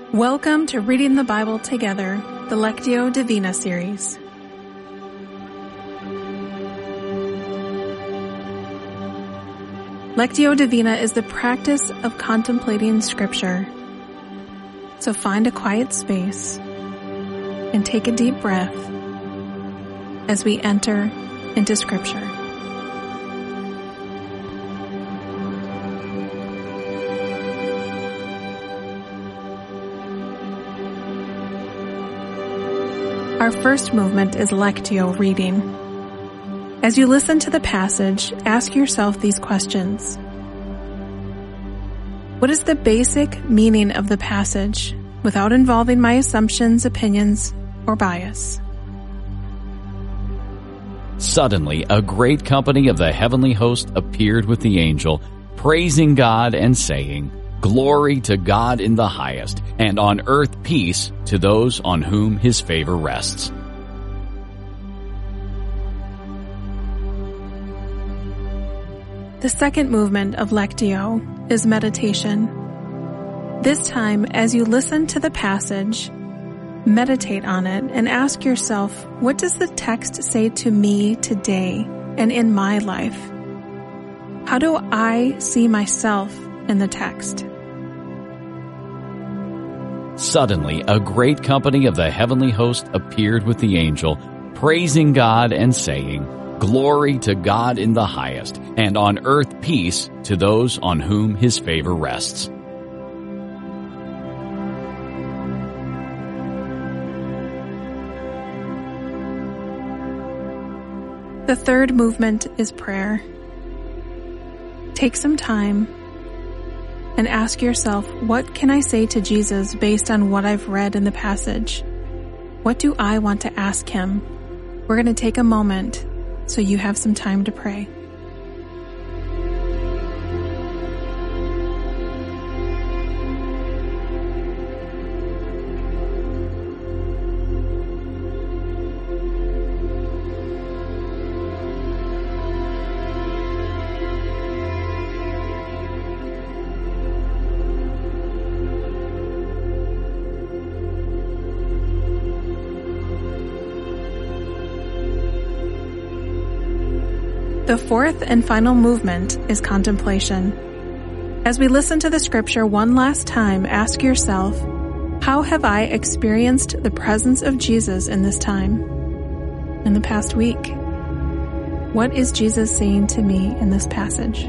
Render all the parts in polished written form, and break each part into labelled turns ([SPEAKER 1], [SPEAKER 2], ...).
[SPEAKER 1] Welcome to Reading the Bible Together, the Lectio Divina series. Lectio Divina is the practice of contemplating Scripture. So find a quiet space and take a deep breath as we enter into Scripture. Our first movement is Lectio reading. As you listen to the passage, ask yourself these questions. What is the basic meaning of the passage without involving my assumptions, opinions, or bias?
[SPEAKER 2] Suddenly, a great company of the heavenly host appeared with the angel, praising God and saying, "Glory to God in the highest, and on earth peace to those on whom his favor rests."
[SPEAKER 1] The second movement of Lectio is meditation. This time, as you listen to the passage, meditate on it and ask yourself, what does the text say to me today and in my life? How do I see myself in the text?
[SPEAKER 2] Suddenly, a great company of the heavenly host appeared with the angel, praising God and saying, "Glory to God in the highest, and on earth peace to those on whom his favor rests."
[SPEAKER 1] The third movement is prayer. Take some time and ask yourself, what can I say to Jesus based on what I've read in the passage? What do I want to ask him? We're going to take a moment so you have some time to pray. The fourth and final movement is contemplation. As we listen to the scripture one last time, ask yourself, how have I experienced the presence of Jesus in this time, in the past week? What is Jesus saying to me in this passage?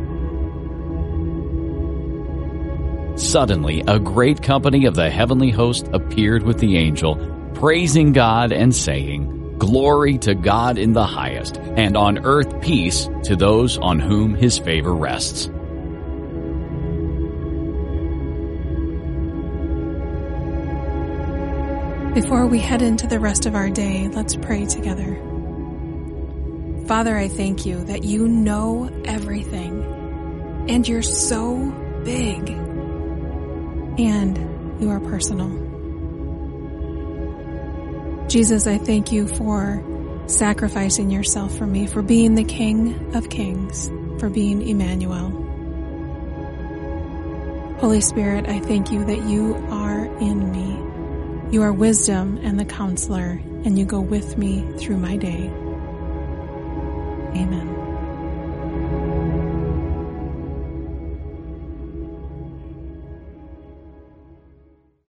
[SPEAKER 2] Suddenly, a great company of the heavenly host appeared with the angel, praising God and saying, "Glory to God in the highest, and on earth peace to those on whom his favor rests."
[SPEAKER 1] Before we head into the rest of our day, let's pray together. Father, I thank you that you know everything, and you're so big, and you are personal. Jesus, I thank you for sacrificing yourself for me, for being the King of Kings, for being Emmanuel. Holy Spirit, I thank you that you are in me. You are wisdom and the counselor, and you go with me through my day. Amen.